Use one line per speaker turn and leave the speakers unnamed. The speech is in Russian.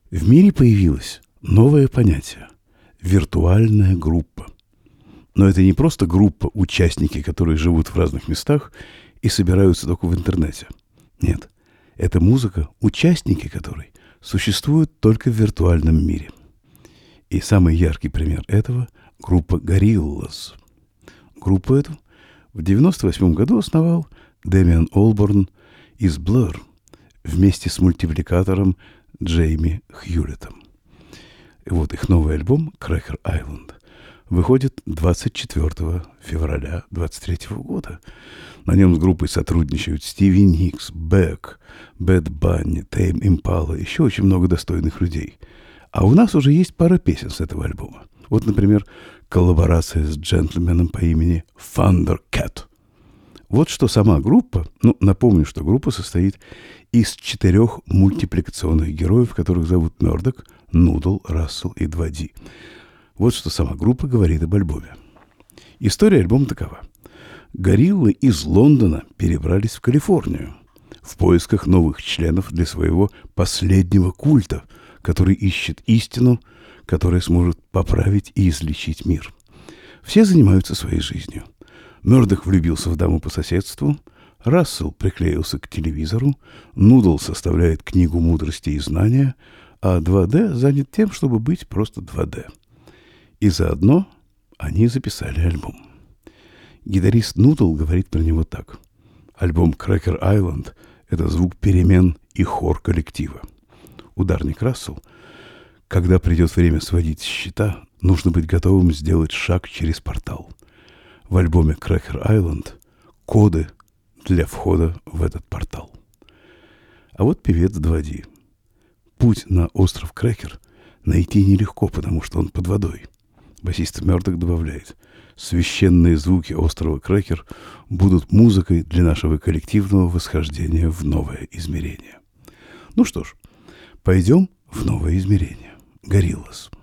В мире появилось новое понятие – виртуальная группа. Но это не просто группа, участники, которые живут в разных местах и собираются только в интернете. Нет, это музыка, участники которой существуют только в виртуальном мире. И самый яркий пример этого – группа Gorillaz. Группу эту в 1998 году основал Дэмиан Олборн из Blur вместе с мультипликатором Джейми Хьюлеттом. И вот их новый альбом «Cracker Island» выходит 24 февраля 2023 года. На нем с группой сотрудничают Стиви Никс, Бэк, Бэд Банни, Тейм Импала, еще очень много достойных людей. А у нас уже есть пара песен с этого альбома. Вот, например, коллаборация с джентльменом по имени Thundercat. Вот что сама группа, напомню, что группа состоит из 4 мультипликационных героев, которых зовут Мёрдок, Нудл, Рассел и 2D. Вот что сама группа говорит об альбоме. История альбома такова. Гориллы из Лондона перебрались в Калифорнию в поисках новых членов для своего последнего культа, который ищет истину, которая сможет поправить и излечить мир. Все занимаются своей жизнью. Мёрдок влюбился в даму по соседству, Рассел приклеился к телевизору, Нудл составляет книгу мудрости и знания, а 2D занят тем, чтобы быть просто 2D. И заодно они записали альбом. Гитарист Нудл говорит про него так. Альбом Cracker Island – это звук перемен и хор коллектива. Ударник Рассел. Когда придет время сводить счета, нужно быть готовым сделать шаг через портал. В альбоме Cracker Island коды для входа в этот портал. А вот певец 2D. Путь на остров Крекер найти нелегко, потому что он под водой. Басист Мёрдок добавляет: священные звуки острова Крекер будут музыкой для нашего коллективного восхождения в новое измерение. Ну что ж, пойдем в новое измерение. Gorillaz.